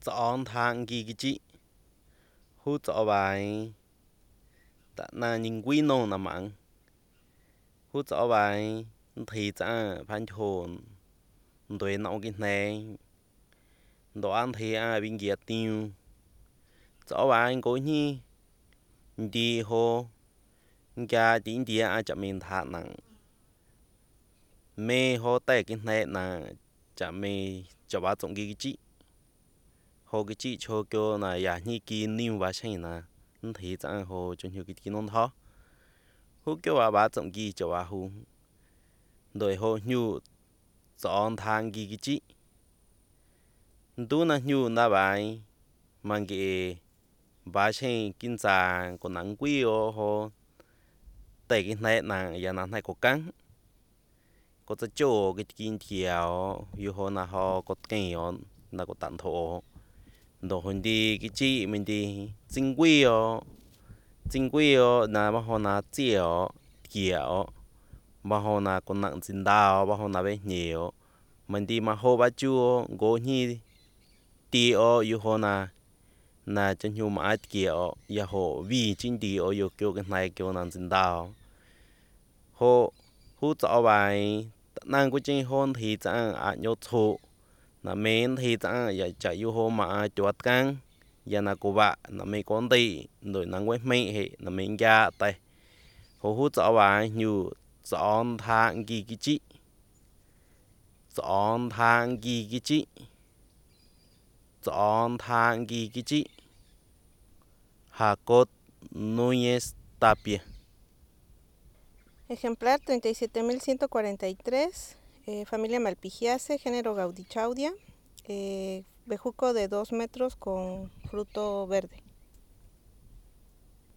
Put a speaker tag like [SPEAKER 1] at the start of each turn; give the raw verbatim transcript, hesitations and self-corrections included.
[SPEAKER 1] chọn thang gì cái chị hú chọn bài tạ na nhìn quý nông nằm mặn hú chọn bài thì cha phan chồn tuổi nọ cái này đồ ăn thì à bên kia tiêu chọn bài cố nhi đi hồ gia tiếng địa à chậm mình thả nặng mê hồ tay cái này là chậm mình cho bà tổng cái chị hồ cái chị cho kêu là ya như kia niu và xem là thì chẳng hồ cho nhiều cái kia non thó hồ kêu bà bà tổng cái cho bà hồ rồi hồ nhu chọn thang cái cái chị tu na nhu na bài mang cái bà xem kinh gia của nắng quý ô hồ tay cái này là ya nắng này có căng có cái chỗ cái kinh thiểu yêu hồ na hồ có cái on là có tận thổ đồ hồn đi cái chị mình đi chính quy ó chính quy ó là bao hồ là chiều kiểu bao hồ là con nặng chính đào bao hồ là bé nhiều mình đi mà hồ bá chua gỗ nhi đi ó yêu hồ là là chân nhiều mà kiểu ya hồ vì chính đi ó yêu kêu cái này kêu nặng chính đào hồ hồ cho bài năng của chính hôn thì chẳng à nhớ thụ là mình thì chẳng ya chạy yêu hồ mà chuột căng ya na cô bạn là mình con đi rồi năng quét mấy hệ là mình ra tay hồ hút cho bài nhiều chọn thang gì cái chị chọn thang gì cái chị chọn thang gì cái chị Jacob Núñez Tapia.
[SPEAKER 2] Ejemplar treinta y siete mil ciento cuarenta y tres, eh, familia Malpighiaceae, género Gaudichaudia, eh, bejuco de dos metros con fruto verde.